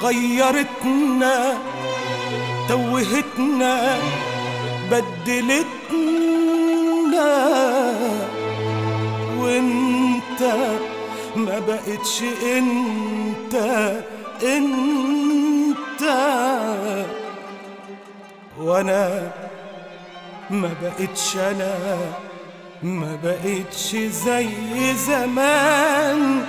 غيرتنا توهتنا بدلتنا، وانت ما بقتش انت وانا ما بقتش انا، ما بقتش زي زمان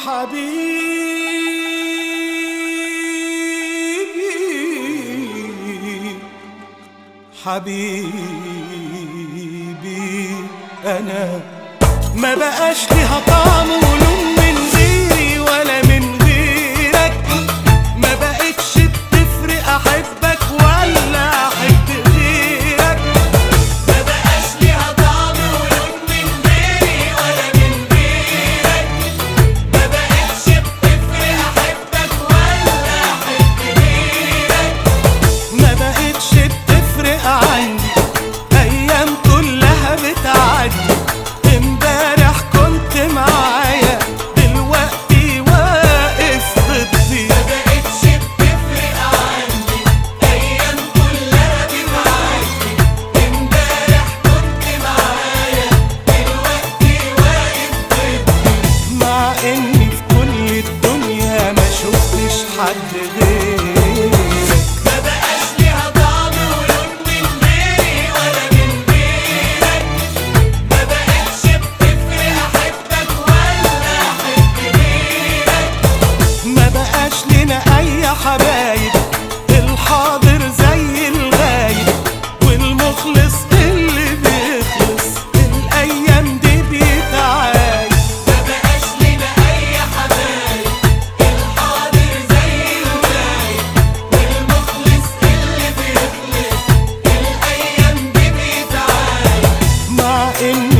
حبيبي انا ما بقاش ليها طعم ولون من غيري ولا من غيرك، ما بقتش بتفرق احبك ولا احب غيرك، ما بقاش ليها طعم ولون من غيري ولا من غيرك، ما بقتش بتفرق احبك ولا احب غيرك، ما بقتش بتفرق عندي ايام كلها بتعدي، امبارح كنت معايا دلوقتي واقف ضدي، ما بقتش بتفرق عندي ايام كلها بتعدي، امبارح كنت معايا دلوقتي واقف ضدي، مع اني في كل الدنيا ما شفتش حد غيرك. ما بقاش ليها طعم ولون من غيري ولا من غيرك، ما بقتش بتفرق احبك ولا احب غيرك، ما بقاش لنا اي حبايب، الحاضر زي الغايب والمخلص اللي بيخلص الايام دي بيتعايب، ما بقاش لنا اي حبايب، الحاضر زي الغايب والمخلص اللي بيخلص الايام دي بيتعايب، مع ان